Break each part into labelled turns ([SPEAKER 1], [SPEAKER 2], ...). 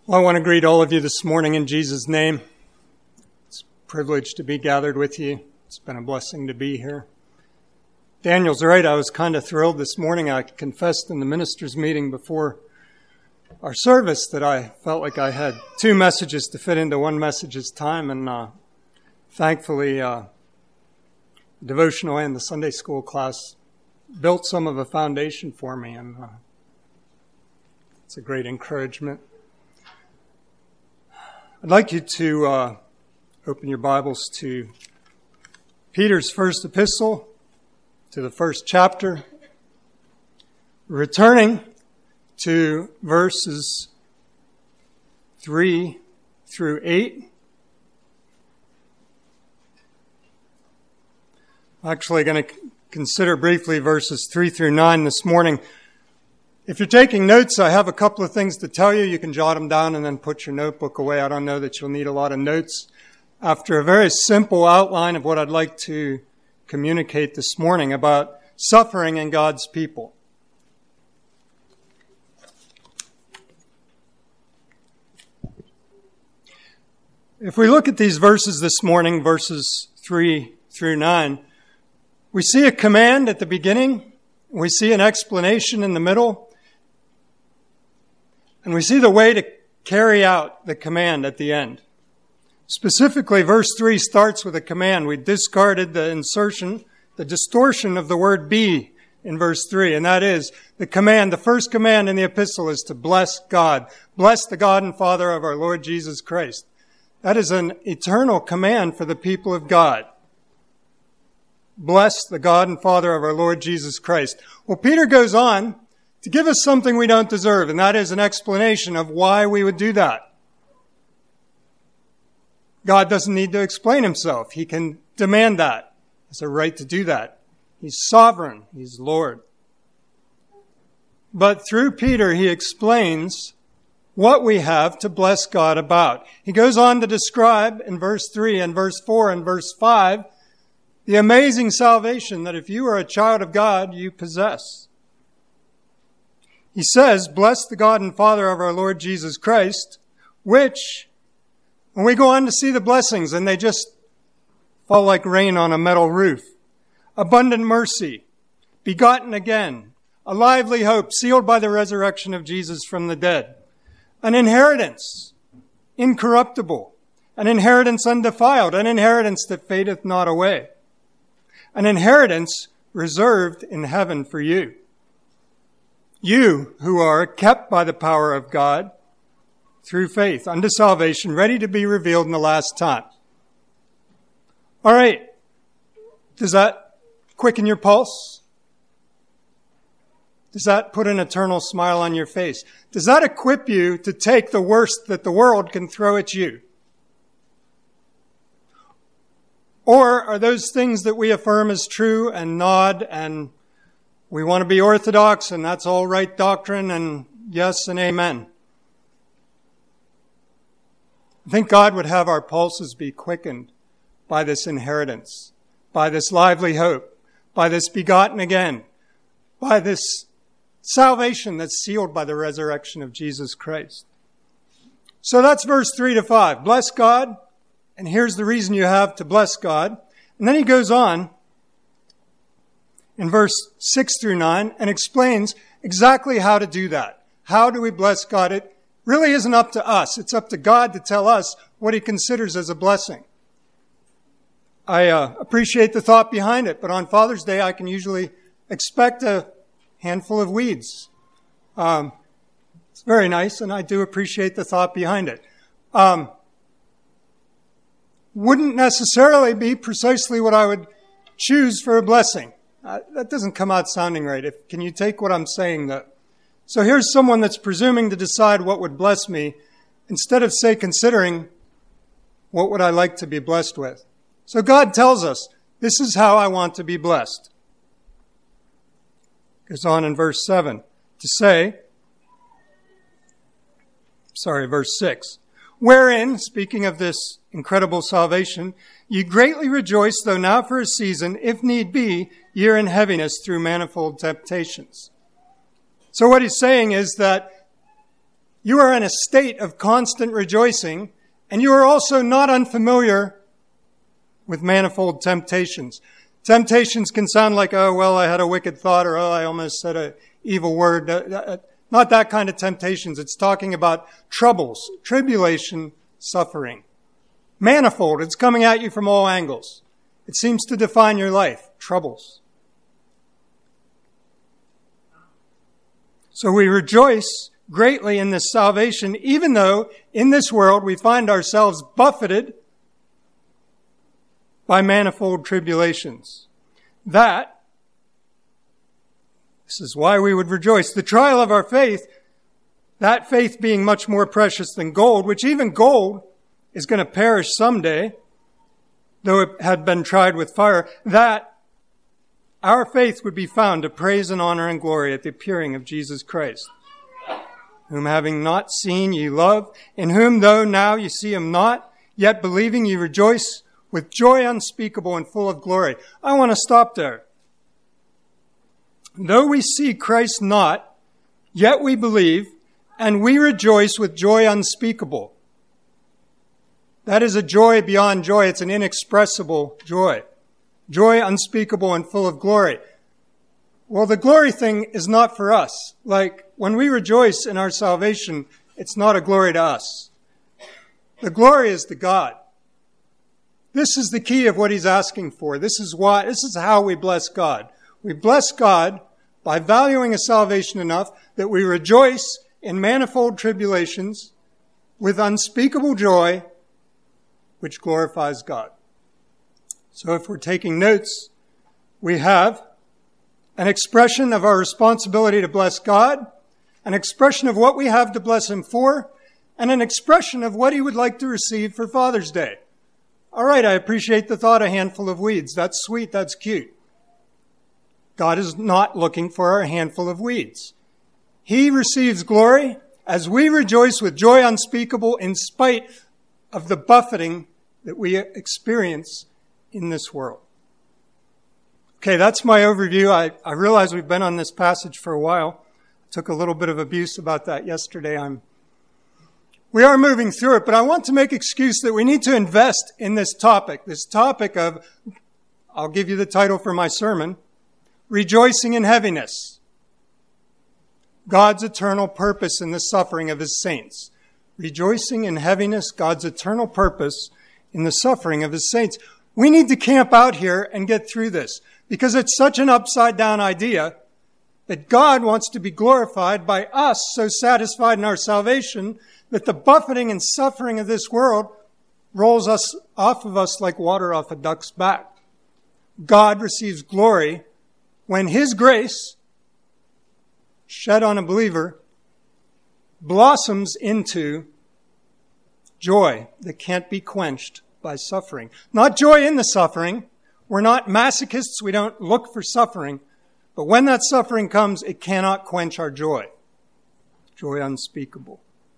[SPEAKER 1] Well, I want to greet all of you this morning in Jesus' name. It's a privilege to be gathered with you. It's been a blessing to be here. Daniel's right. I was kind of thrilled this morning. I confessed in the ministers' meeting before our service that I felt like I had two messages to fit into one message's time. And thankfully, the devotional and the Sunday school class built some of a foundation for me. And it's a great encouragement. I'd like you to open your Bibles to Peter's first epistle, to the first chapter, returning to verses 3 through 8. I'm actually going to consider briefly verses 3 through 9 this morning. If you're taking notes, I have a couple of things to tell you. You can jot them down and then put your notebook away. I don't know that you'll need a lot of notes. After a very simple outline of what I'd like to communicate this morning about suffering in God's people. If we look at these verses this morning, verses 3 through 9, we see a command at the beginning. We see an explanation in the middle. And we see the way to carry out the command at the end. Specifically, verse 3 starts with a command. We discarded the insertion, the distortion of the word be in verse 3. And that is the command, the first command in the epistle is to bless God. Bless the God and Father of our Lord Jesus Christ. That is an eternal command for the people of God. Bless the God and Father of our Lord Jesus Christ. Well, Peter goes on to give us something we don't deserve, and that is an explanation of why we would do that. God doesn't need to explain himself. He can demand that. He has a right to do that. He's sovereign. He's Lord. But through Peter, he explains what we have to bless God about. He goes on to describe in verse 3 and verse 4 and verse 5 the amazing salvation that if you are a child of God, you possess. He says, bless the God and Father of our Lord Jesus Christ, which, when we go on to see the blessings, and they just fall like rain on a metal roof, abundant mercy, begotten again, a lively hope, sealed by the resurrection of Jesus from the dead, an inheritance incorruptible, an inheritance undefiled, an inheritance that fadeth not away, an inheritance reserved in heaven for you. You who are kept by the power of God through faith unto salvation, ready to be revealed in the last time. All right. Does that quicken your pulse? Does that put an eternal smile on your face? Does that equip you to take the worst that the world can throw at you? Or are those things that we affirm as true and nod and we want to be orthodox and that's all right doctrine and yes and amen? I think God would have our pulses be quickened by this inheritance, by this lively hope, by this begotten again, by this salvation that's sealed by the resurrection of Jesus Christ. So that's verse 3 to 5. Bless God. And here's the reason you have to bless God. And then he goes on in verse 6 through 9 and explains exactly how to do that. How do we bless God? It really isn't up to us. It's up to God to tell us what he considers as a blessing. I appreciate the thought behind it, but on Father's Day, I can usually expect a handful of weeds. It's very nice, and I do appreciate the thought behind it. Wouldn't necessarily be precisely what I would choose for a blessing. That doesn't come out sounding right. Can you take what I'm saying? So here's someone that's presuming to decide what would bless me instead of, say, considering what would I like to be blessed with. So God tells us, this is how I want to be blessed. Goes on in verse 7 to say, verse 6. Wherein, speaking of this incredible salvation, ye greatly rejoice, though now for a season, if need be, ye are in heaviness through manifold temptations. So what he's saying is that You are in a state of constant rejoicing, and you are also not unfamiliar with manifold temptations. Temptations can sound like, oh, well, I had a wicked thought, or oh, I almost said an evil word. Not that kind of temptations. It's talking about troubles, tribulation, suffering. Manifold, it's coming at you from all angles. It seems to define your life, troubles. So we rejoice greatly in this salvation, even though in this world we find ourselves buffeted by manifold tribulations. This is why we would rejoice. The trial of our faith, that faith being much more precious than gold, which even gold is going to perish someday, though it had been tried with fire, that our faith would be found to praise and honor and glory at the appearing of Jesus Christ, whom having not seen ye love, in whom though now ye see him not, yet believing ye rejoice with joy unspeakable and full of glory. I want to stop there. Though we see Christ not, yet we believe, and we rejoice with joy unspeakable. That is a joy beyond joy. It's an inexpressible joy. Joy unspeakable and full of glory. Well, the glory thing is not for us. Like, when we rejoice in our salvation, it's not a glory to us. The glory is to God. This is the key of what he's asking for. This is how we bless God. We bless God by valuing a salvation enough that we rejoice in manifold tribulations with unspeakable joy, which glorifies God. So if we're taking notes, we have an expression of our responsibility to bless God, an expression of what we have to bless him for, and an expression of what he would like to receive for Father's Day. All right, I appreciate the thought, a handful of weeds. That's sweet, that's cute. God is not looking for a handful of weeds. He receives glory as we rejoice with joy unspeakable in spite of the buffeting that we experience in this world. Okay, that's my overview. I realize we've been on this passage for a while. I took a little bit of abuse about that yesterday. We are moving through it, but I want to make excuse that we need to invest in this topic of, I'll give you the title for my sermon, Rejoicing in Heaviness. God's eternal purpose in the suffering of his saints. Rejoicing in heaviness, God's eternal purpose in the suffering of his saints. We need to camp out here and get through this because it's such an upside down idea that God wants to be glorified by us so satisfied in our salvation that the buffeting and suffering of this world rolls us off of us like water off a duck's back. God receives glory when his grace shed on a believer blossoms into joy that can't be quenched by suffering. Not joy in the suffering. We're not masochists. We don't look for suffering. But when that suffering comes, it cannot quench our joy. Joy unspeakable.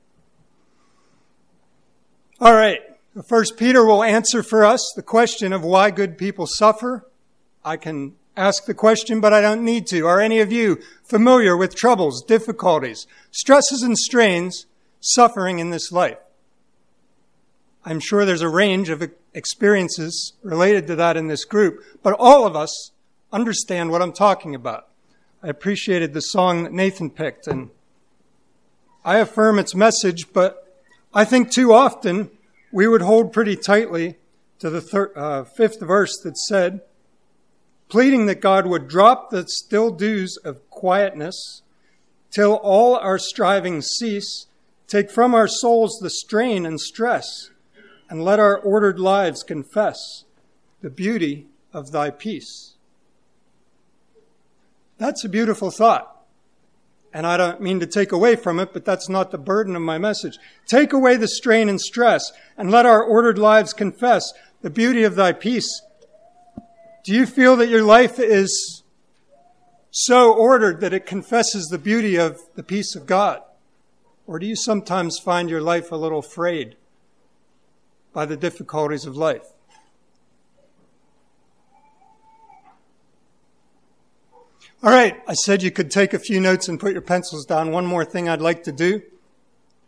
[SPEAKER 1] All right. 1 Peter will answer for us the question of why good people suffer. I can ask the question, but I don't need to. Are any of you familiar with troubles, difficulties, stresses and strains, suffering in this life? I'm sure there's a range of experiences related to that in this group, but all of us understand what I'm talking about. I appreciated the song that Nathan picked, and I affirm its message, but I think too often we would hold pretty tightly to the fifth verse that said, pleading that God would drop the still dews of quietness till all our strivings cease, take from our souls the strain and stress, and let our ordered lives confess the beauty of thy peace. That's a beautiful thought. And I don't mean to take away from it, but that's not the burden of my message. Take away the strain and stress, and let our ordered lives confess the beauty of thy peace. Do you feel that your life is so ordered that it confesses the beauty of the peace of God? Or do you sometimes find your life a little frayed by the difficulties of life? All right, I said you could take a few notes and put your pencils down. One more thing I'd like to do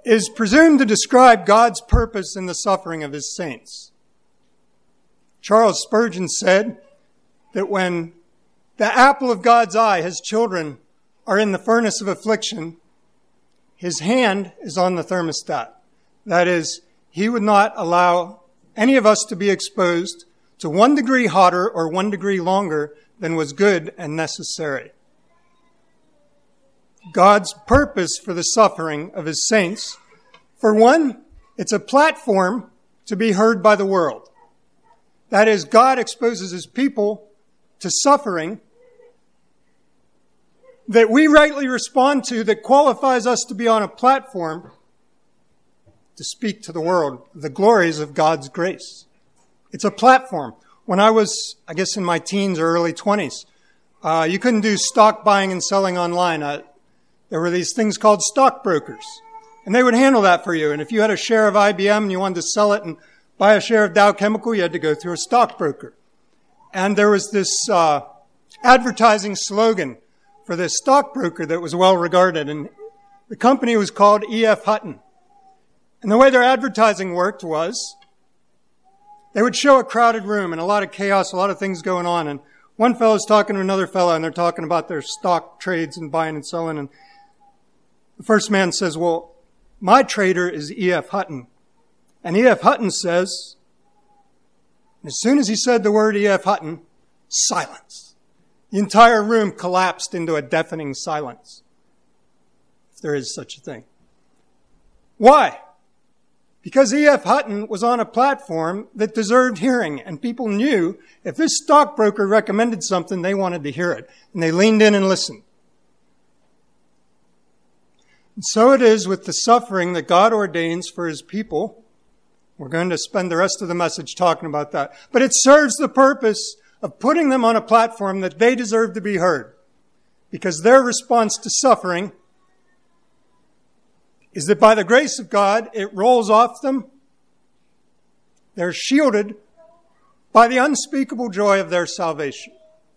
[SPEAKER 1] is presumed to describe God's purpose in the suffering of his saints. Charles Spurgeon said that when the apple of God's eye, his children, are in the furnace of affliction, his hand is on the thermostat. That is, he would not allow any of us to be exposed to 1 degree hotter or 1 degree longer than was good and necessary. God's purpose for the suffering of his saints, for one, it's a platform to be heard by the world. That is, God exposes his people to suffering that we rightly respond to, that qualifies us to be on a platform to speak to the world the glories of God's grace. It's a platform. When I was, in my teens or early 20s, you couldn't do stock buying and selling online. There were these things called stockbrokers, and they would handle that for you. And if you had a share of IBM and you wanted to sell it and buy a share of Dow Chemical, you had to go through a stockbroker. And there was this advertising slogan for this stockbroker that was well regarded, and the company was called E.F. Hutton. And the way their advertising worked was they would show a crowded room and a lot of chaos, a lot of things going on. And one fellow's talking to another fellow, and they're talking about their stock trades and buying and selling. And the first man says, well, my trader is E.F. Hutton. And E.F. Hutton says, as soon as he said the word E.F. Hutton, silence. The entire room collapsed into a deafening silence, if there is such a thing. Why? Because E.F. Hutton was on a platform that deserved hearing, and people knew if this stockbroker recommended something, they wanted to hear it, and they leaned in and listened. And so it is with the suffering that God ordains for his people. We're going to spend the rest of the message talking about that. But it serves the purpose of putting them on a platform that they deserve to be heard, because their response to suffering is that by the grace of God, it rolls off them. They're shielded by the unspeakable joy of their salvation.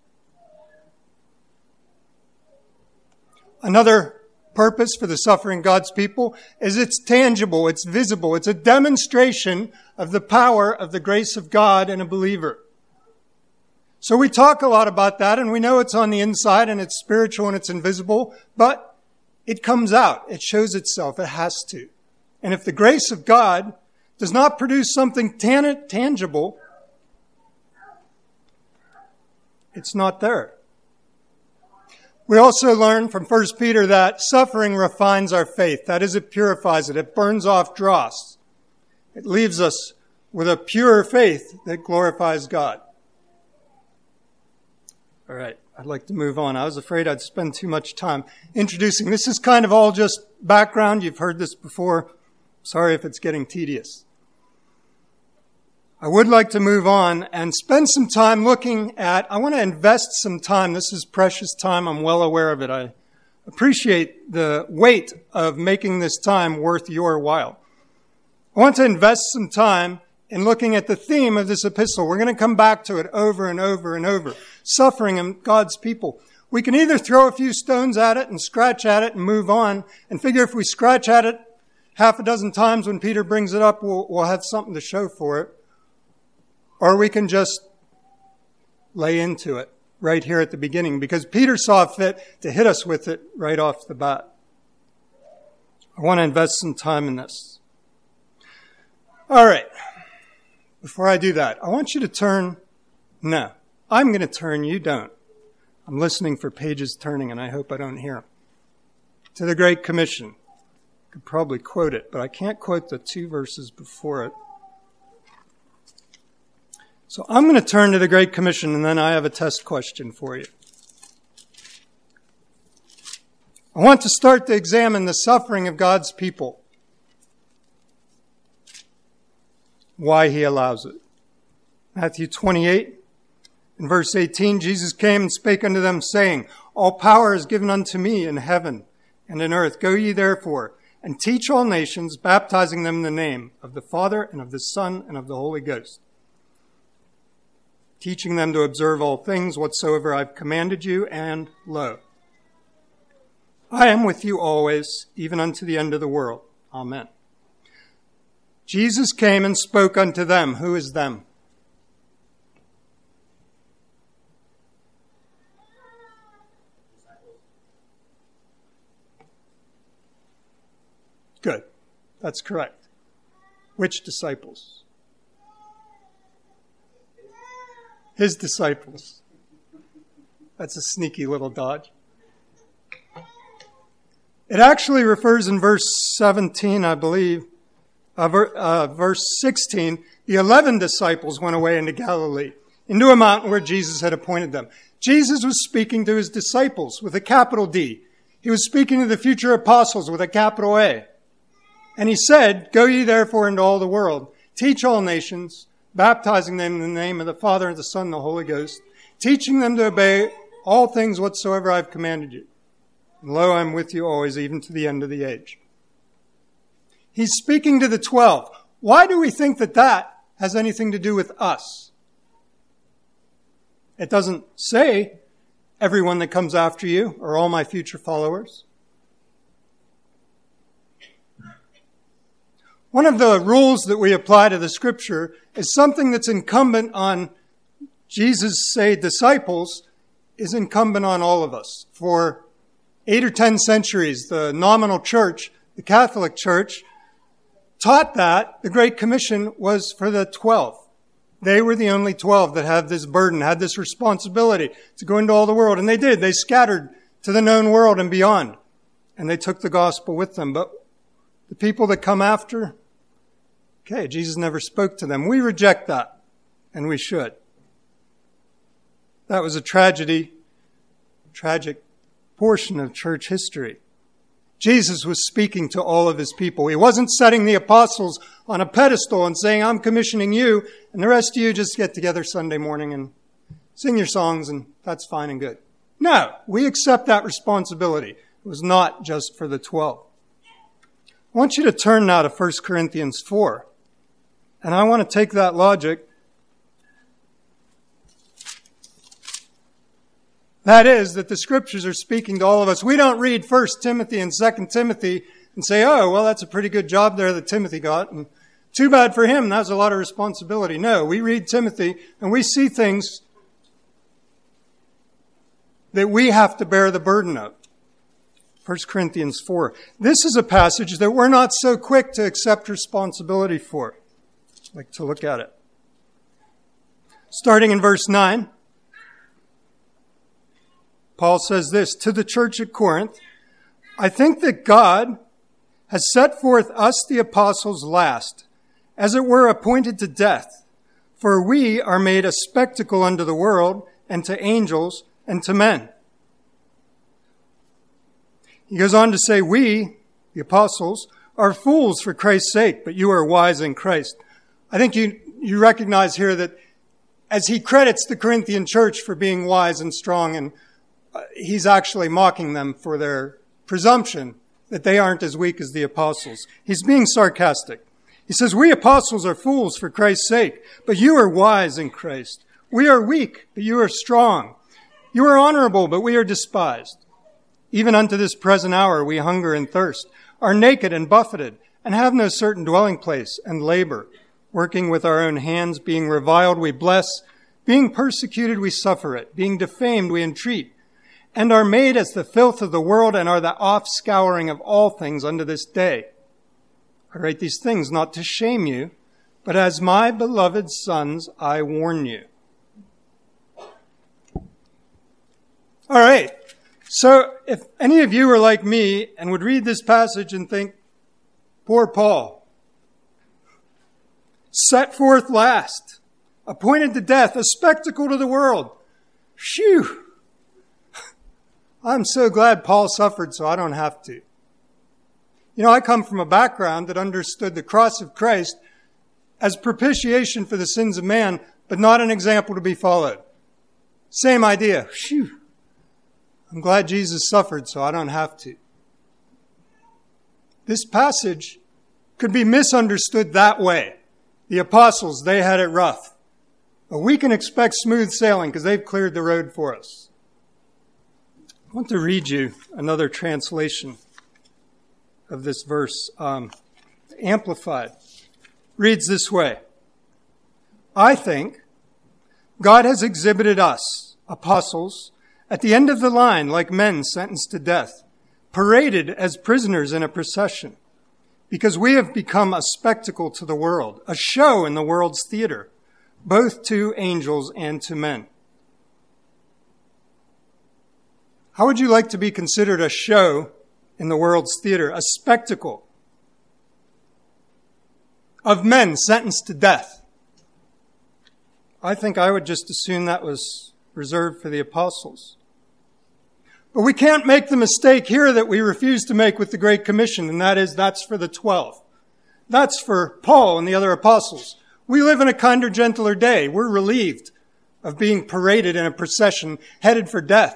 [SPEAKER 1] Another purpose for the suffering of God's people is it's tangible, it's visible, it's a demonstration of the power of the grace of God in a believer. So we talk a lot about that, and we know it's on the inside, and it's spiritual, and it's invisible, but it comes out. It shows itself. It has to. And if the grace of God does not produce something tangible, it's not there. We also learn from 1 Peter that suffering refines our faith. That is, it purifies it. It burns off dross. It leaves us with a pure faith that glorifies God. All right, I'd like to move on. I was afraid I'd spend too much time introducing. This is kind of all just background. You've heard this before. Sorry if it's getting tedious. I would like to move on and spend some time looking at, I want to invest some time. This is precious time. I'm well aware of it. I appreciate the weight of making this time worth your while. I want to invest some time in looking at the theme of this epistle. We're going to come back to it over and over and over. Suffering in God's people. We can either throw a few stones at it and scratch at it and move on and figure if we scratch at it half a dozen times when Peter brings it up, we'll have something to show for it. Or we can just lay into it right here at the beginning, because Peter saw fit to hit us with it right off the bat. I want to invest some time in this. All right. Before I do that, I want you to turn. No, I'm going to turn. You don't. I'm listening for pages turning, and I hope I don't hear them. To the Great Commission. I could probably quote it, but I can't quote the 2 verses before it. So I'm going to turn to the Great Commission, and then I have a test question for you. I want to start to examine the suffering of God's people. Why he allows it. Matthew 28, in verse 18, Jesus came and spake unto them, saying, all power is given unto me in heaven and in earth. Go ye therefore, and teach all nations, baptizing them in the name of the Father and of the Son and of the Holy Ghost, teaching them to observe all things whatsoever I've commanded you, and lo, I am with you always, even unto the end of the world. Amen. Jesus came and spoke unto them. Who is them? Good. That's correct. Which disciples? His disciples. That's a sneaky little dodge. It actually refers in verse 17, I believe, verse 16, the 11 disciples went away into Galilee, into a mountain where Jesus had appointed them. Jesus was speaking to his disciples with a capital D. He was speaking to the future apostles with a capital A. And he said, "Go ye therefore into all the world, teach all nations, baptizing them in the name of the Father and the Son and the Holy Ghost, teaching them to obey all things whatsoever I have commanded you. And lo, I am with you always, even to the end of the age." He's speaking to the 12. Why do we think that that has anything to do with us? It doesn't say everyone that comes after you are all my future followers. One of the rules that we apply to the scripture is something that's incumbent on Jesus' say disciples is incumbent on all of us. For 8 or 10 centuries, the nominal church, the Catholic Church, taught that the Great Commission was for the 12. They were the only 12 that had this burden, had this responsibility to go into all the world. And they did. They scattered to the known world and beyond. And they took the gospel with them. But the people that come after, okay, Jesus never spoke to them. We reject that. And we should. That was a tragic portion of church history. Jesus was speaking to all of his people. He wasn't setting the apostles on a pedestal and saying, "I'm commissioning you, and the rest of you just get together Sunday morning and sing your songs, and that's fine and good." No, we accept that responsibility. It was not just for the 12. I want you to turn now to 1 Corinthians 4. And I want to take that logic. That is, that the scriptures are speaking to all of us. We don't read 1 Timothy and 2 Timothy and say, "Oh, well, that's a pretty good job there that Timothy got. And too bad for him. That was a lot of responsibility." No, we read Timothy and we see things that we have to bear the burden of. 1 Corinthians 4. This is a passage that we're not so quick to accept responsibility for. I'd like to look at it. Starting in verse 9. Paul says this, "To the church at Corinth, I think that God has set forth us the apostles last, as it were appointed to death. For we are made a spectacle unto the world, and to angels, and to men." He goes on to say, "We, the apostles, are fools for Christ's sake, but you are wise in Christ." I think you recognize here that as he credits the Corinthian church for being wise and strong, and he's actually mocking them for their presumption that they aren't as weak as the apostles. He's being sarcastic. He says, "We apostles are fools for Christ's sake, but you are wise in Christ. We are weak, but you are strong. You are honorable, but we are despised. Even unto this present hour we hunger and thirst, are naked and buffeted, and have no certain dwelling place, and labor, working with our own hands, being reviled we bless, being persecuted we suffer it, being defamed we entreat, and are made as the filth of the world, and are the offscouring of all things unto this day. I write these things not to shame you, but as my beloved sons I warn you." All right. So if any of you are like me and would read this passage and think, poor Paul, set forth last, appointed to death, a spectacle to the world. Phew! I'm so glad Paul suffered so I don't have to. You know, I come from a background that understood the cross of Christ as propitiation for the sins of man, but not an example to be followed. Same idea. Phew! I'm glad Jesus suffered so I don't have to. This passage could be misunderstood that way. The apostles, they had it rough. But we can expect smooth sailing because they've cleared the road for us. I want to read you another translation of this verse. Amplified, reads this way. I think God has exhibited us, apostles, at the end of the line like men sentenced to death, paraded as prisoners in a procession, because we have become a spectacle to the world, a show in the world's theater, both to angels and to men. How would you like to be considered a show in the world's theater, a spectacle of men sentenced to death? I think I would just assume that was reserved for the apostles. But we can't make the mistake here that we refuse to make with the Great Commission, and that's for the 12. That's for Paul and the other apostles. We live in a kinder, gentler day. We're relieved of being paraded in a procession headed for death.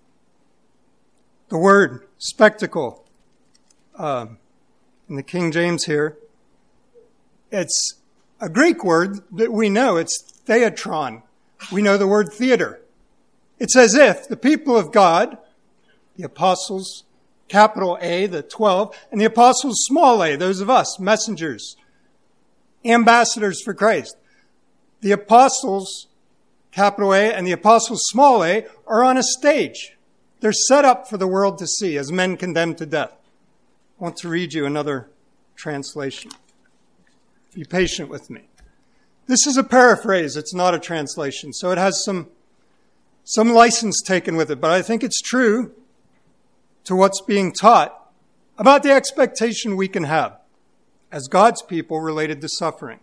[SPEAKER 1] The word spectacle in the King James here, it's a Greek word that we know. It's theatron. We know the word theater. It's as if the people of God, the apostles, capital A, the 12, and the apostles, small a, those of us, messengers, ambassadors for Christ. The apostles, capital A, and the apostles, small a, are on a stage. They're set up for the world to see as men condemned to death. I want to read you another translation. Be patient with me. This is a paraphrase. It's not a translation, so it has some license taken with it, but I think it's true to what's being taught about the expectation we can have as God's people related to suffering.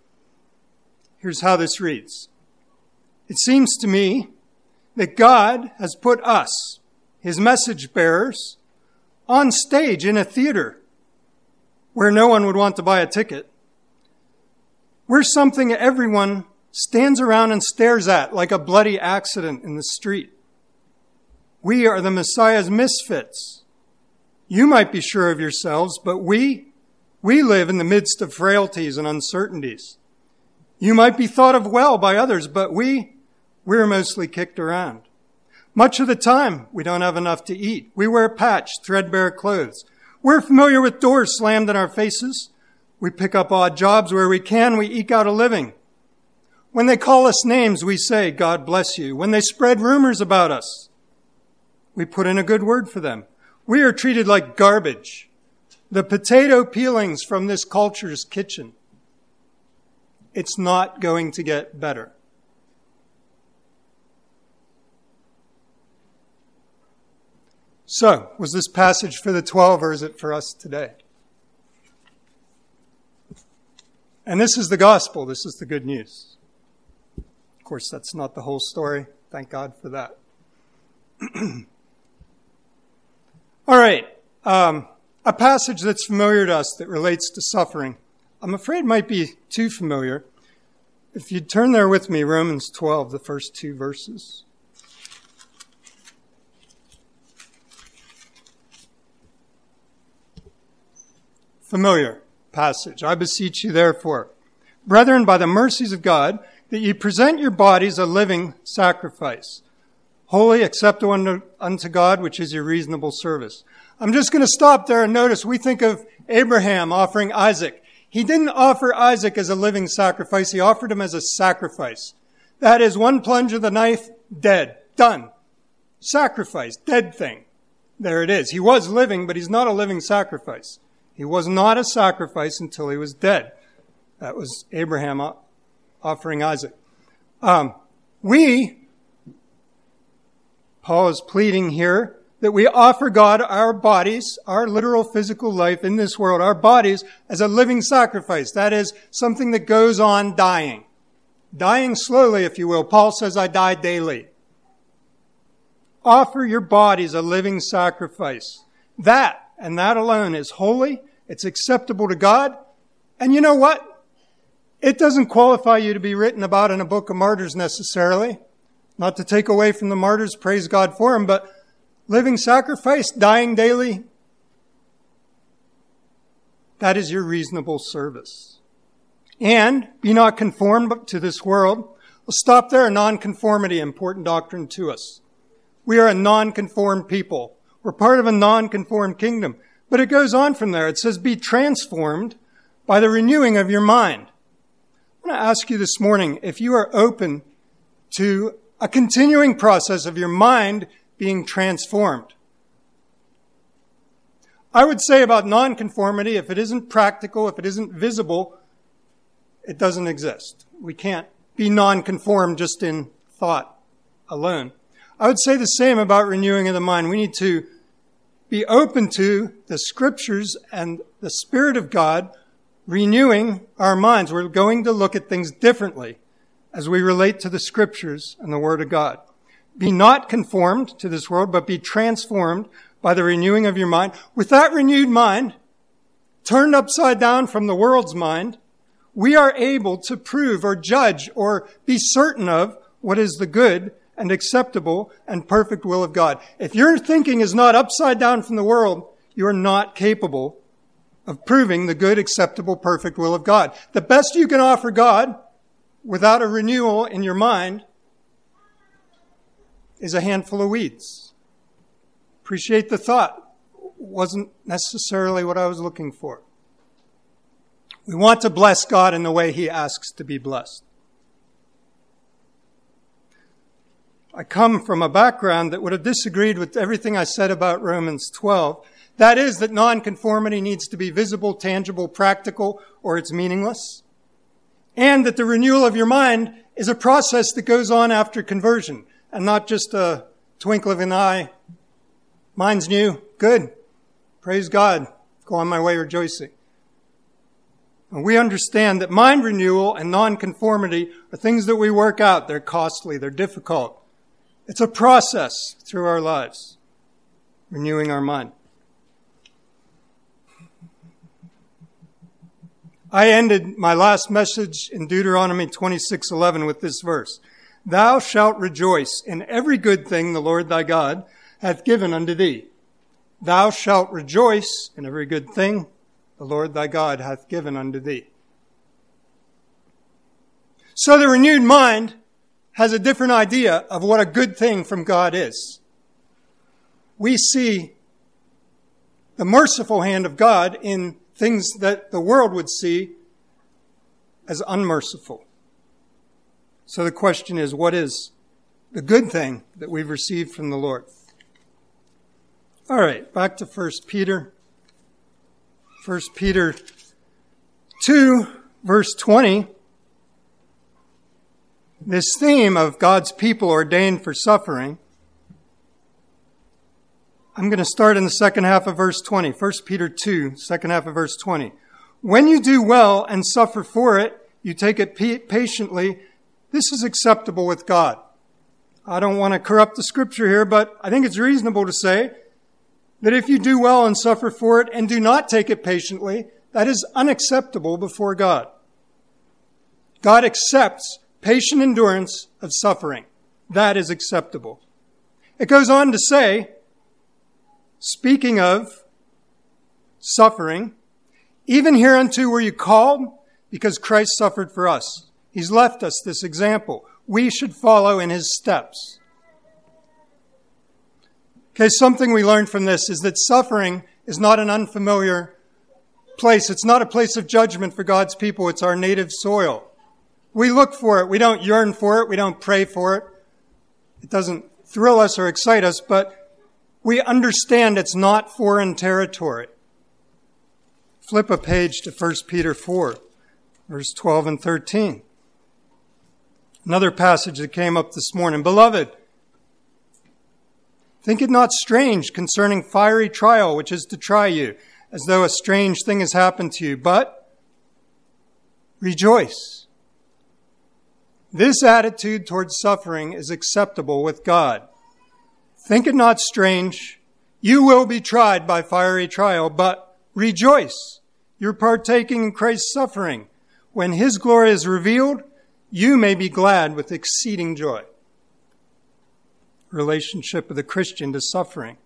[SPEAKER 1] Here's how this reads. It seems to me that God has put us, his message bearers, on stage in a theater where no one would want to buy a ticket. We're something everyone stands around and stares at like a bloody accident in the street. We are the Messiah's misfits. You might be sure of yourselves, but we live in the midst of frailties and uncertainties. You might be thought of well by others, but we're mostly kicked around. Much of the time, we don't have enough to eat. We wear patched, threadbare clothes. We're familiar with doors slammed in our faces. We pick up odd jobs where we can. We eke out a living. When they call us names, we say, God bless you. When they spread rumors about us, we put in a good word for them. We are treated like garbage, the potato peelings from this culture's kitchen. It's not going to get better. So, was this passage for the 12 or is it for us today? And this is the gospel. This is the good news. Of course, that's not the whole story. Thank God for that. All right. A passage that's familiar to us that relates to suffering. I'm afraid might be too familiar. If you'd turn there with me, Romans 12, the first 2 verses. Familiar passage. I beseech you, therefore, brethren, by the mercies of God, that ye present your bodies a living sacrifice, holy, acceptable unto God, which is your reasonable service. I'm just going to stop there and notice we think of Abraham offering Isaac. He didn't offer Isaac as a living sacrifice. He offered him as a sacrifice. That is, one plunge of the knife, dead, done. Sacrifice, dead thing. There it is. He was living, but he's not a living sacrifice. He was not a sacrifice until he was dead. That was Abraham offering Isaac. Paul is pleading here that we offer God our bodies, our literal physical life in this world, our bodies as a living sacrifice. That is something that goes on dying. Dying slowly, if you will. Paul says, I die daily. Offer your bodies a living sacrifice. That, and that alone, is holy. It's acceptable to God. And you know what? It doesn't qualify you to be written about in a book of martyrs necessarily. Not to take away from the martyrs, praise God for them, but living sacrifice, dying daily, that is your reasonable service. And be not conformed to this world. We'll stop there. Non-conformity, important doctrine to us. We are a non-conformed people. We're part of a non-conformed kingdom. But it goes on from there. It says, be transformed by the renewing of your mind. I want to ask you this morning if you are open to a continuing process of your mind being transformed. I would say about nonconformity, if it isn't practical, if it isn't visible, it doesn't exist. We can't be nonconformed just in thought alone. I would say the same about renewing of the mind. We need to be open to the Scriptures and the Spirit of God renewing our minds. We're going to look at things differently as we relate to the Scriptures and the Word of God. Be not conformed to this world, but be transformed by the renewing of your mind. With that renewed mind, turned upside down from the world's mind, we are able to prove or judge or be certain of what is the good and acceptable and perfect will of God. If your thinking is not upside down from the world, you are not capable of proving the good, acceptable, perfect will of God. The best you can offer God without a renewal in your mind is a handful of weeds. Appreciate the thought. Wasn't necessarily what I was looking for. We want to bless God in the way He asks to be blessed. I come from a background that would have disagreed with everything I said about Romans 12. That is, that nonconformity needs to be visible, tangible, practical, or it's meaningless. And that the renewal of your mind is a process that goes on after conversion and not just a twinkle of an eye. Mine's new. Good. Praise God. Go on my way rejoicing. And we understand that mind renewal and nonconformity are things that we work out. They're costly. They're difficult. It's a process through our lives, renewing our mind. I ended my last message in Deuteronomy 26:11 with this verse. Thou shalt rejoice in every good thing the Lord thy God hath given unto thee. Thou shalt rejoice in every good thing the Lord thy God hath given unto thee. So the renewed mind has a different idea of what a good thing from God is. We see the merciful hand of God in things that the world would see as unmerciful. So the question is, what is the good thing that we've received from the Lord? All right, back to 1 Peter. 1 Peter 2, verse 20. This theme of God's people ordained for suffering, I'm going to start in the second half of verse 20. 1 Peter 2, second half of verse 20. When you do well and suffer for it, you take it patiently. This is acceptable with God. I don't want to corrupt the Scripture here, but I think it's reasonable to say that if you do well and suffer for it and do not take it patiently, that is unacceptable before God. God accepts patient endurance of suffering. That is acceptable. It goes on to say, speaking of suffering, even hereunto were you called, because Christ suffered for us. He's left us this example. We should follow in His steps. Okay, something we learned from this is that suffering is not an unfamiliar place. It's not a place of judgment for God's people. It's our native soil. We look for it. We don't yearn for it. We don't pray for it. It doesn't thrill us or excite us, but we understand it's not foreign territory. Flip a page to 1 Peter 4, verse 12 and 13. Another passage that came up this morning. Beloved, think it not strange concerning fiery trial, which is to try you, as though a strange thing has happened to you, but rejoice. This attitude towards suffering is acceptable with God. Think it not strange. You will be tried by fiery trial, but rejoice. You're partaking in Christ's suffering. When His glory is revealed, you may be glad with exceeding joy. Relationship of the Christian to suffering.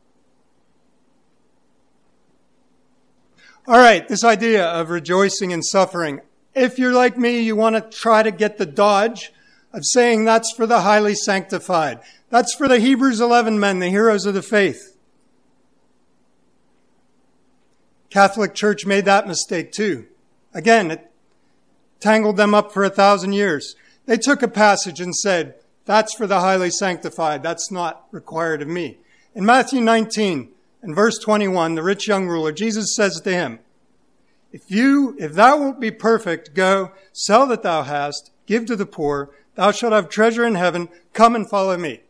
[SPEAKER 1] All right, this idea of rejoicing in suffering. If you're like me, you want to try to get the dodge of saying that's for the highly sanctified. That's for the Hebrews 11 men, the heroes of the faith. Catholic Church made that mistake too. Again, it tangled them up for 1,000 years. They took a passage and said, that's for the highly sanctified. That's not required of me. In Matthew 19 and verse 21, the rich young ruler, Jesus says to him, If thou wilt be perfect, go, sell that thou hast, give to the poor, thou shalt have treasure in heaven, come and follow me.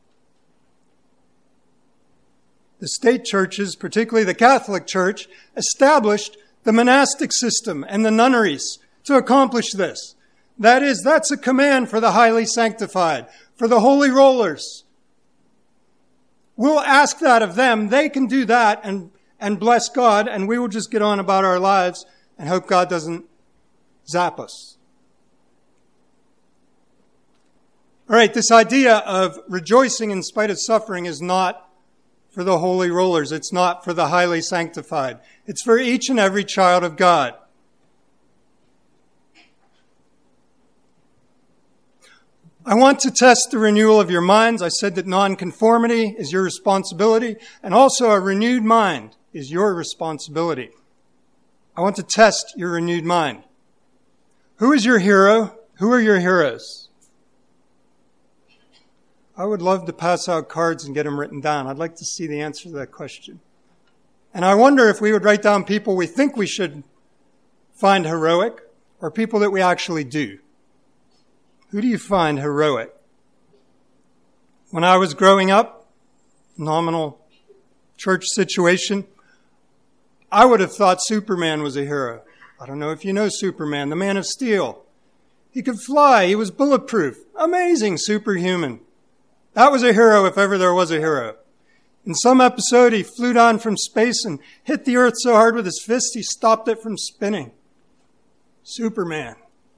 [SPEAKER 1] The state churches, particularly the Catholic Church, established the monastic system and the nunneries to accomplish this. That is, that's a command for the highly sanctified, for the holy rollers. We'll ask that of them. They can do that and bless God, and we will just get on about our lives and hope God doesn't zap us. All right, this idea of rejoicing in spite of suffering is not for the holy rollers. It's not for the highly sanctified. It's for each and every child of God. I want to test the renewal of your minds. I said that nonconformity is your responsibility, and also a renewed mind is your responsibility. I want to test your renewed mind. Who is your hero? Who are your heroes? I would love to pass out cards and get them written down. I'd like to see the answer to that question. And I wonder if we would write down people we think we should find heroic or people that we actually do. Who do you find heroic? When I was growing up, nominal church situation, I would have thought Superman was a hero. I don't know if you know Superman, the Man of Steel. He could fly. He was bulletproof. Amazing, superhuman. That was a hero if ever there was a hero. In some episode, he flew down from space and hit the earth so hard with his fist, he stopped it from spinning. Superman.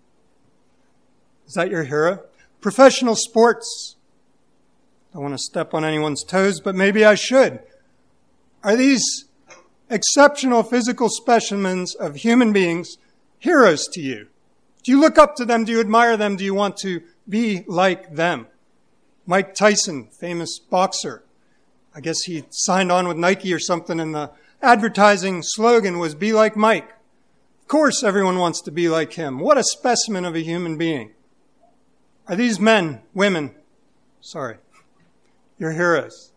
[SPEAKER 1] Is that your hero? Professional sports. I don't want to step on anyone's toes, but maybe I should. Are these exceptional physical specimens of human beings heroes to you? Do you look up to them? Do you admire them? Do you want to be like them? Mike Tyson, famous boxer. I guess he signed on with Nike or something, and the advertising slogan was, "Be like Mike." Of course everyone wants to be like him. What a specimen of a human being. Are these men, women, your heroes?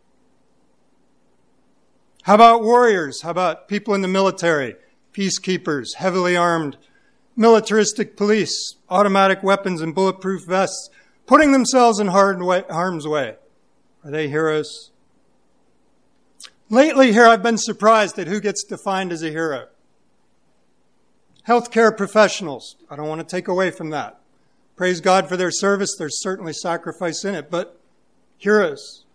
[SPEAKER 1] How about warriors? How about people in the military, peacekeepers, heavily armed, militaristic police, automatic weapons and bulletproof vests, putting themselves in harm's way? Are they heroes? Lately here I've been surprised at who gets defined as a hero. Healthcare professionals. I don't want to take away from that. Praise God for their service. There's certainly sacrifice in it, but heroes.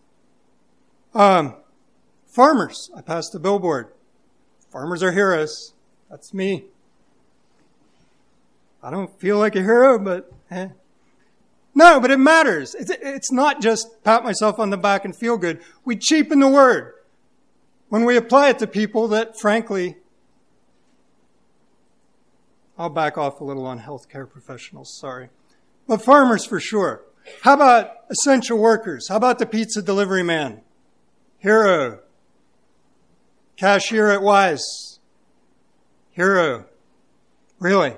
[SPEAKER 1] Farmers. I passed a billboard. Farmers are heroes. That's me. I don't feel like a hero, but No, but it matters. It's not just pat myself on the back and feel good. We cheapen the word when we apply it to people that, frankly, I'll back off a little on healthcare professionals, sorry. But farmers for sure. How about essential workers? How about the pizza delivery man? Hero. Cashier at Wise. Hero. Really?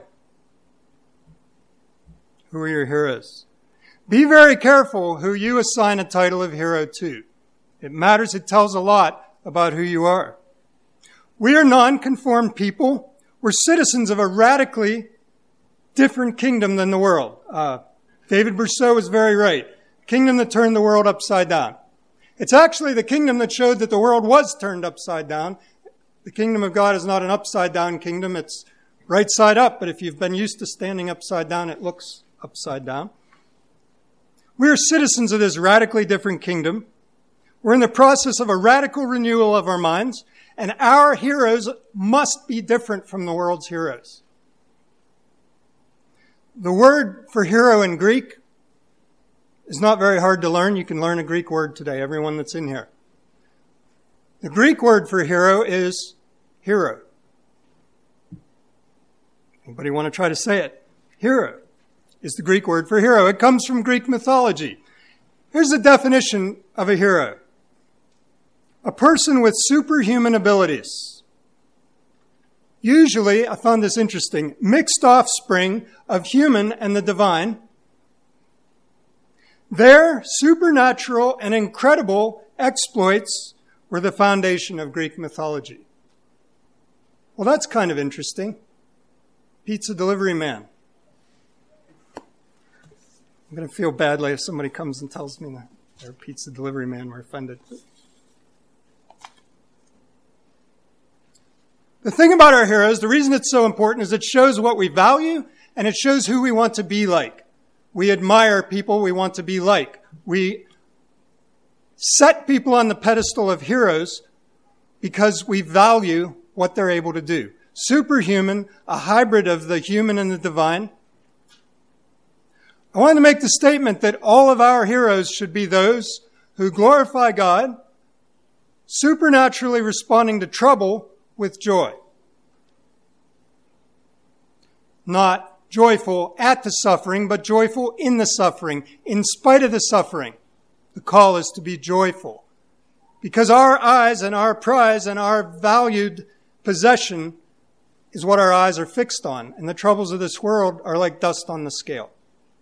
[SPEAKER 1] Who are your heroes? Be very careful who you assign a title of hero to. It matters. It tells a lot about who you are. We are non-conformed people. We're citizens of a radically different kingdom than the world. David Brousseau was very right. Kingdom that turned the world upside down. It's actually the kingdom that showed that the world was turned upside down. The kingdom of God is not an upside down kingdom. It's right side up. But if you've been used to standing upside down, it looks upside down. We are citizens of this radically different kingdom. We're in the process of a radical renewal of our minds, and our heroes must be different from the world's heroes. The word for hero in Greek is not very hard to learn. You can learn a Greek word today, everyone that's in here. The Greek word for hero is hero. Anybody want to try to say it? Hero is the Greek word for hero. It comes from Greek mythology. Here's the definition of a hero. A person with superhuman abilities. usually, I found this interesting, mixed offspring of human and the divine. Their supernatural and incredible exploits were the foundation of Greek mythology. Well, that's kind of interesting. Pizza delivery man. I'm going to feel badly if somebody comes and tells me that they're a pizza delivery man. We're offended. The thing about our heroes, the reason it's so important is it shows what we value and it shows who we want to be like. We admire people we want to be like. We set people on the pedestal of heroes because we value what they're able to do. Superhuman, a hybrid of the human and the divine. I want to make the statement that all of our heroes should be those who glorify God, supernaturally responding to trouble with joy. Not joyful at the suffering, but joyful in the suffering, in spite of the suffering. The call is to be joyful. Because our eyes and our prize and our valued possession is what our eyes are fixed on. And the troubles of this world are like dust on the scale.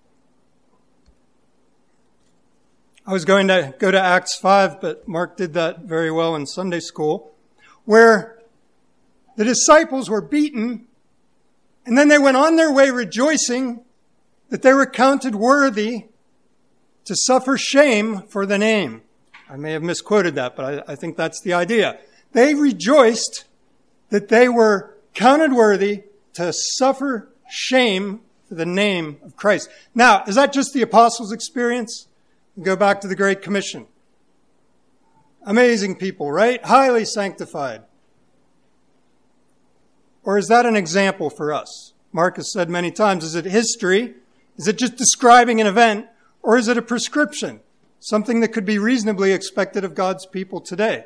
[SPEAKER 1] I was going to go to Acts 5, but Mark did that very well in Sunday school, where the disciples were beaten, and then they went on their way rejoicing that they were counted worthy to suffer shame for the name. I may have misquoted that, but I think that's the idea. They rejoiced that they were counted worthy to suffer shame for the name of Christ. Now, is that just the apostles' experience? Go back to the Great Commission. Amazing people, right? Highly sanctified. Or is that an example for us? Mark has said many times, is it history? Is it just describing an event? Or is it a prescription? Something that could be reasonably expected of God's people today.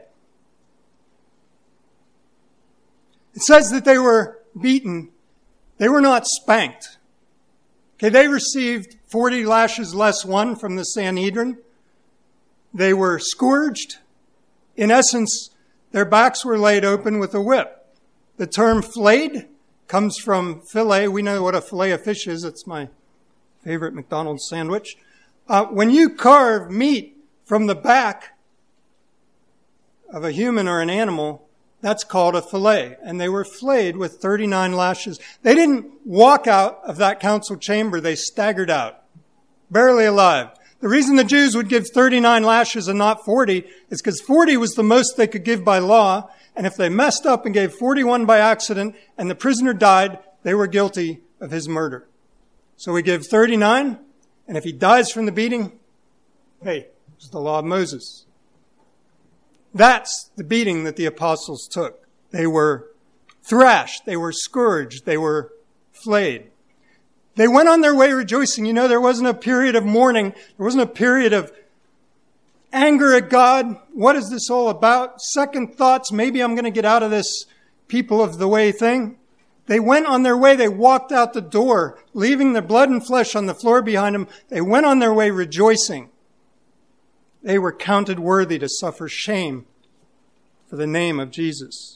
[SPEAKER 1] It says that they were beaten. They were not spanked. Okay, they received 40 lashes less one from the Sanhedrin. They were scourged. In essence, their backs were laid open with a whip. The term flayed comes from fillet. We know what a fillet of fish is. It's my favorite McDonald's sandwich. When you carve meat from the back of a human or an animal, that's called a fillet. And they were flayed with 39 lashes. They didn't walk out of that council chamber. They staggered out, barely alive. The reason the Jews would give 39 lashes and not 40 is because 40 was the most they could give by law. And if they messed up and gave 41 by accident and the prisoner died, they were guilty of his murder. So we give 39. And if he dies from the beating, hey, it's the law of Moses. That's the beating that the apostles took. They were thrashed. They were scourged. They were flayed. They went on their way rejoicing. You know, there wasn't a period of mourning. There wasn't a period of anger at God. What is this all about? Second thoughts. Maybe I'm going to get out of this people of the way thing. They went on their way. They walked out the door, leaving their blood and flesh on the floor behind them. They went on their way rejoicing. They were counted worthy to suffer shame for the name of Jesus.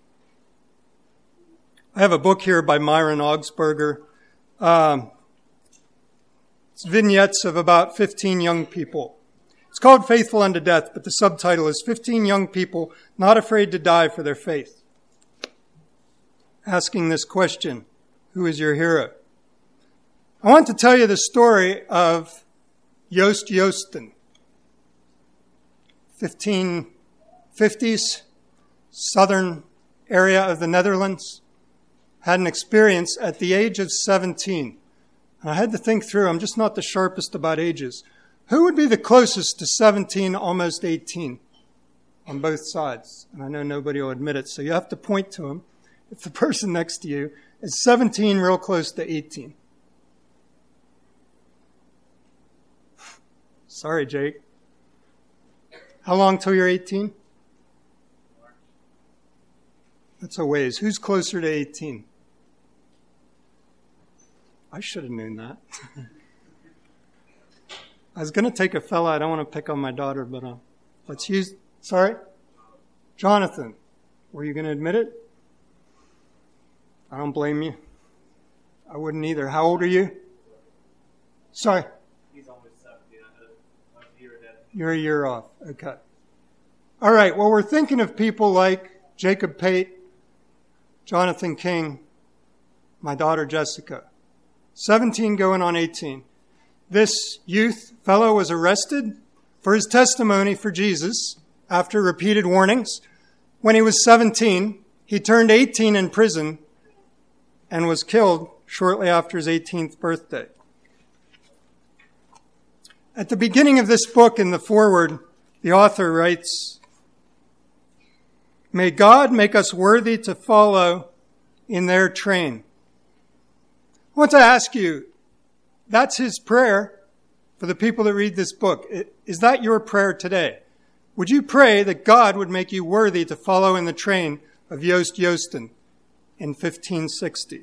[SPEAKER 1] I have a book here by Myron Augsburger. It's vignettes of about 15 young people. It's called Faithful Unto Death, but the subtitle is 15 Young People Not Afraid to Die for Their Faith. Asking this question, who is your hero? I want to tell you the story of Joost Joosten. 1550s, southern area of the Netherlands. Had an experience at the age of 17. And I had to think through, I'm just not the sharpest about ages. Who would be the closest to 17, almost 18 on both sides? And I know nobody will admit it, so you have to point to him. If the person next to you is 17, real close to 18. Sorry, Jake. How long till you're 18? That's a ways. Who's closer to 18? I should have known that. I was going to take a fella. I don't want to pick on my daughter, but let's use... Sorry? Jonathan. Were you going to admit it? I don't blame you. I wouldn't either. How old are you? Sorry.
[SPEAKER 2] He's almost 70. I had a year ahead.
[SPEAKER 1] You're a year off. Okay. All right. Well, we're thinking of people like Jacob Pate, Jonathan King, my daughter Jessica, 17 going on 18. This youth fellow was arrested for his testimony for Jesus after repeated warnings. When he was 17, he turned 18 in prison and was killed shortly after his 18th birthday. At the beginning of this book, in the foreword, the author writes, "May God make us worthy to follow in their train." I want to ask you, that's his prayer for the people that read this book. Is that your prayer today? Would you pray that God would make you worthy to follow in the train of Joost Joosten in 1560?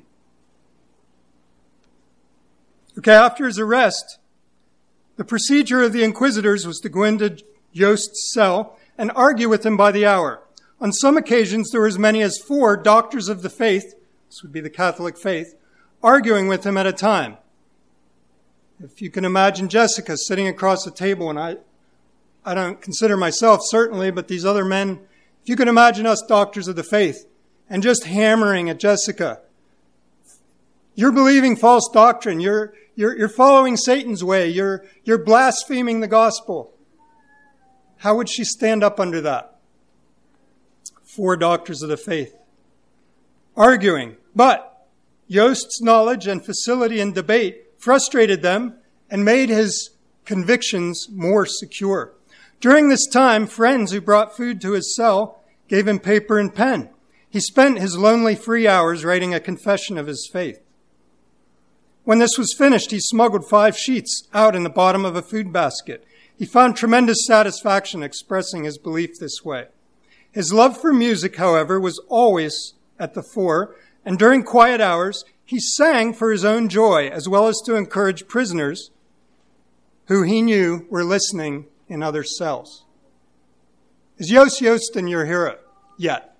[SPEAKER 1] Okay, after his arrest, the procedure of the inquisitors was to go into Joost's cell and argue with him by the hour. On some occasions, there were as many as 4 doctors of the faith, this would be the Catholic faith, arguing with him at a time. If you can imagine Jessica sitting across the table, and I don't consider myself certainly, but these other men, if you can imagine us doctors of the faith and just hammering at Jessica, you're believing false doctrine, you're following Satan's way, you're blaspheming the gospel. How would she stand up under that? 4 doctors of the faith arguing. But Joost's knowledge and facility in debate frustrated them and made his convictions more secure. During this time, friends who brought food to his cell gave him paper and pen. He spent his lonely free hours writing a confession of his faith. When this was finished, he smuggled 5 sheets out in the bottom of a food basket. He found tremendous satisfaction expressing his belief this way. His love for music, however, was always at the fore, and during quiet hours, he sang for his own joy, as well as to encourage prisoners who he knew were listening in other cells. Is Joost Joosten your hero yet?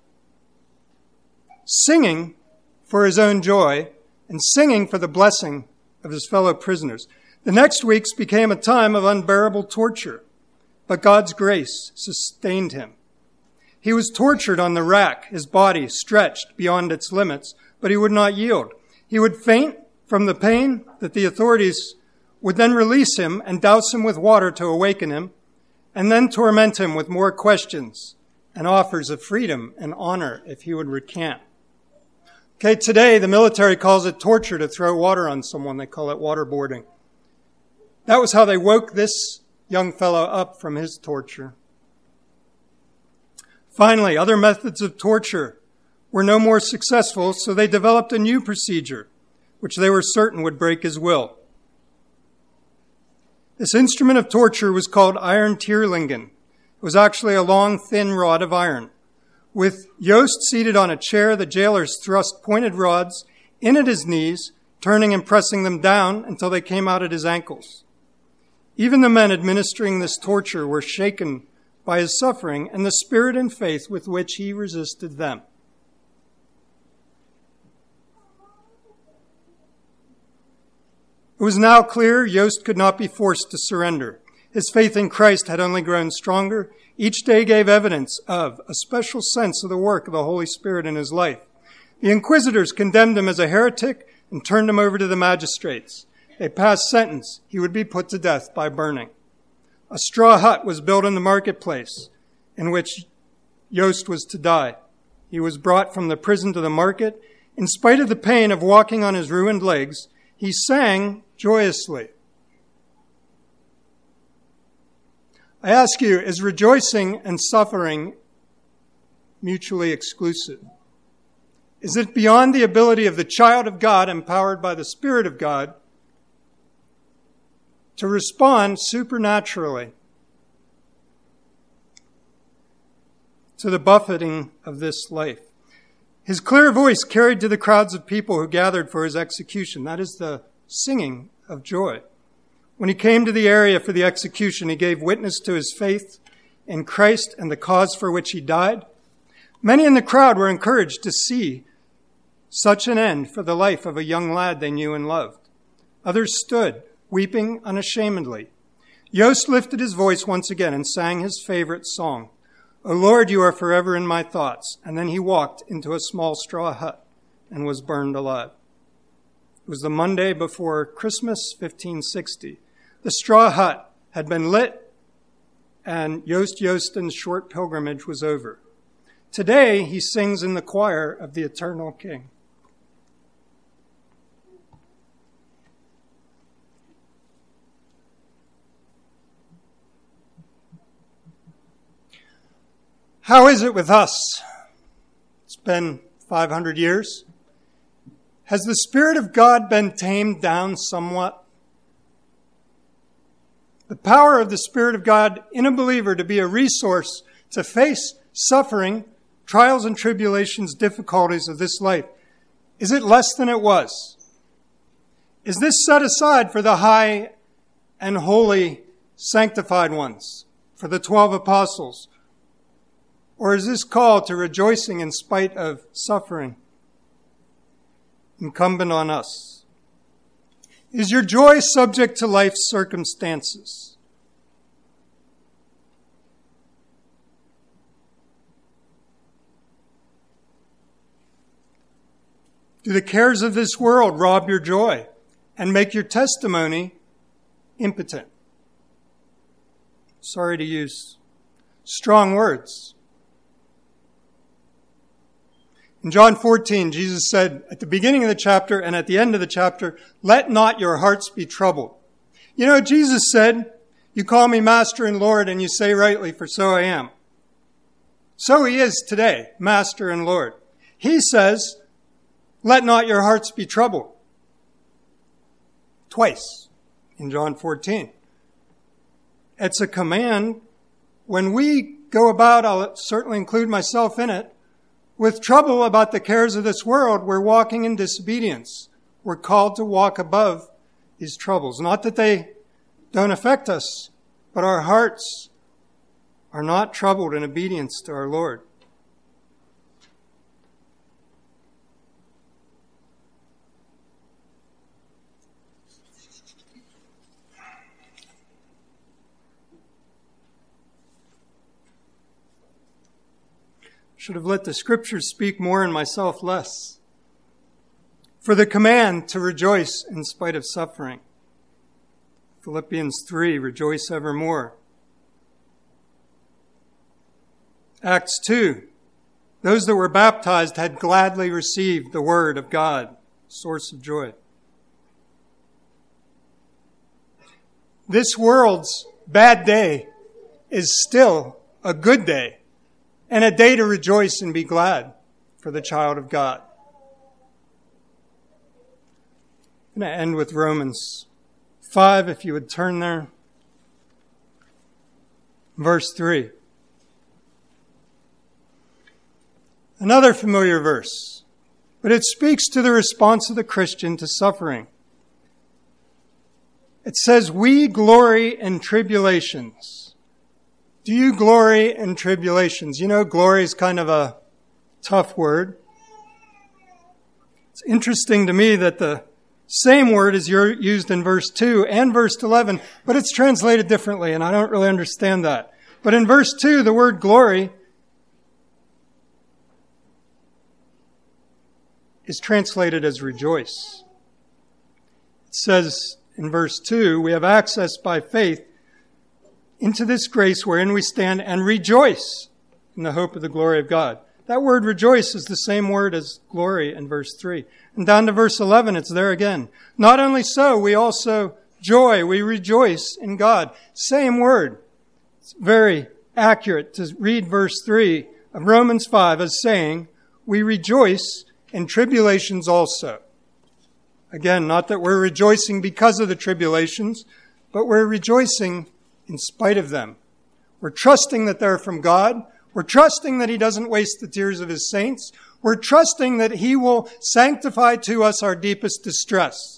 [SPEAKER 1] Singing for his own joy and singing for the blessing of his fellow prisoners. The next weeks became a time of unbearable torture, but God's grace sustained him. He was tortured on the rack, his body stretched beyond its limits, but he would not yield. He would faint from the pain that the authorities would then release him and douse him with water to awaken him, and then torment him with more questions and offers of freedom and honor if he would recant. Okay, today the military calls it torture to throw water on someone. They call it waterboarding. That was how they woke this young fellow up from his torture. Finally, other methods of torture were no more successful, so they developed a new procedure, which they were certain would break his will. This instrument of torture was called iron tierlingen. It was actually a long, thin rod of iron. With Joost seated on a chair, the jailers thrust pointed rods in at his knees, turning and pressing them down until they came out at his ankles. Even the men administering this torture were shaken by his suffering and the spirit and faith with which he resisted them. It was now clear Joost could not be forced to surrender. His faith in Christ had only grown stronger. Each day gave evidence of a special sense of the work of the Holy Spirit in his life. The inquisitors condemned him as a heretic and turned him over to the magistrates. They passed sentence. He would be put to death by burning. A straw hut was built in the marketplace in which Joost was to die. He was brought from the prison to the market. In spite of the pain of walking on his ruined legs, he sang joyously. I ask you, is rejoicing and suffering mutually exclusive? Is it beyond the ability of the child of God, empowered by the Spirit of God, to respond supernaturally to the buffeting of this life? His clear voice carried to the crowds of people who gathered for his execution. That is the singing of joy. When he came to the area for the execution, he gave witness to his faith in Christ and the cause for which he died. Many in the crowd were encouraged to see such an end for the life of a young lad they knew and loved. Others stood, weeping unashamedly. Yost lifted his voice once again and sang his favorite song, "O Lord, you are forever in my thoughts." And then he walked into a small straw hut and was burned alive. It was the Monday before Christmas, 1560. The straw hut had been lit, and Yost Jostin's short pilgrimage was over. Today, he sings in the choir of the Eternal King. How is it with us? It's been 500 years. Has the Spirit of God been tamed down somewhat? The power of the Spirit of God in a believer to be a resource to face suffering, trials and tribulations, difficulties of this life, is it less than it was? Is this set aside for the high and holy sanctified ones, for the 12 apostles? Or is this call to rejoicing in spite of suffering incumbent on us? Is your joy subject to life's circumstances? Do the cares of this world rob your joy and make your testimony impotent? Sorry to use strong words. In John 14, Jesus said at the beginning of the chapter and at the end of the chapter, "Let not your hearts be troubled." You know, Jesus said, "You call me Master and Lord, and you say rightly, for so I am." So he is today, Master and Lord. He says, "Let not your hearts be troubled." Twice in John 14. It's a command. When we go about, I'll certainly include myself in it, with trouble about the cares of this world, we're walking in disobedience. We're called to walk above these troubles. Not that they don't affect us, but our hearts are not troubled in obedience to our Lord. Should have let the scriptures speak more and myself less. For the command to rejoice in spite of suffering. Philippians 3, rejoice evermore. Acts 2, those that were baptized had gladly received the word of God, source of joy. This world's bad day is still a good day, and a day to rejoice and be glad for the child of God. I'm going to end with Romans 5, if you would turn there. Verse 3. Another familiar verse, but it speaks to the response of the Christian to suffering. It says, "We glory in tribulations." Do you glory in tribulations? You know, glory is kind of a tough word. It's interesting to me that the same word is used in verse 2 and verse 11, but it's translated differently, and I don't really understand that. But in verse 2, the word glory is translated as rejoice. It says in verse 2, we have access by faith into this grace wherein we stand and rejoice in the hope of the glory of God. That word rejoice is the same word as glory in verse 3. And down to verse 11, it's there again. Not only so, we also joy, we rejoice in God. Same word. It's very accurate to read verse 3 of Romans 5 as saying, we rejoice in tribulations also. Again, not that we're rejoicing because of the tribulations, but we're rejoicing in spite of them. We're trusting that they're from God. We're trusting that He doesn't waste the tears of His saints. We're trusting that He will sanctify to us our deepest distress.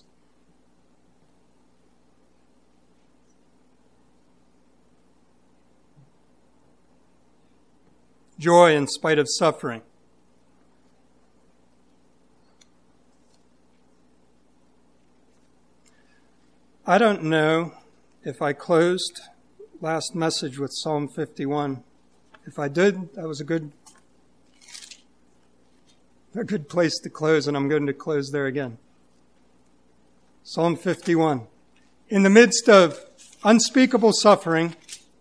[SPEAKER 1] Joy in spite of suffering. I don't know if I closed last message with Psalm 51. If I did, that was a good place to close, and I'm going to close there again. Psalm 51. In the midst of unspeakable suffering,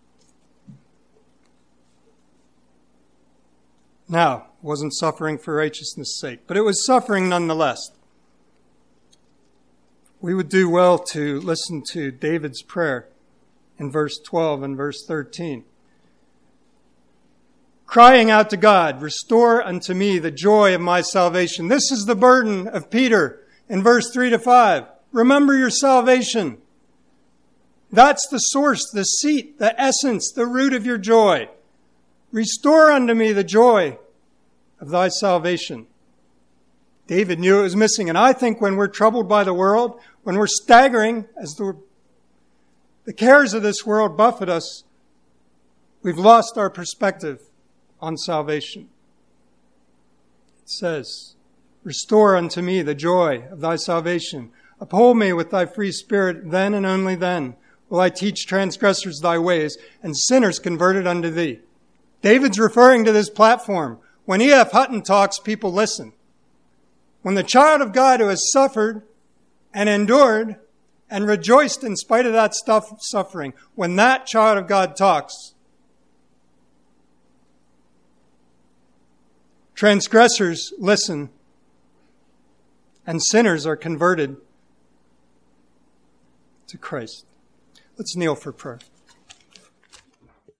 [SPEAKER 1] now, it wasn't suffering for righteousness' sake, but it was suffering nonetheless. We would do well to listen to David's prayer in verse 12 and verse 13. Crying out to God, restore unto me the joy of my salvation. This is the burden of Peter in verse 3 to 5. Remember your salvation. That's the source, the seat, the essence, the root of your joy. Restore unto me the joy of thy salvation. David knew it was missing. And I think when we're troubled by the world, when we're staggering as the cares of this world buffet us, we've lost our perspective on salvation. It says, restore unto me the joy of thy salvation. Uphold me with thy free spirit, then and only then will I teach transgressors thy ways, and sinners converted unto thee. David's referring to this platform. When E.F. Hutton talks, people listen. When the child of God who has suffered and endured and rejoiced in spite of that suffering, when that child of God talks, transgressors listen and sinners are converted to Christ. Let's kneel for prayer.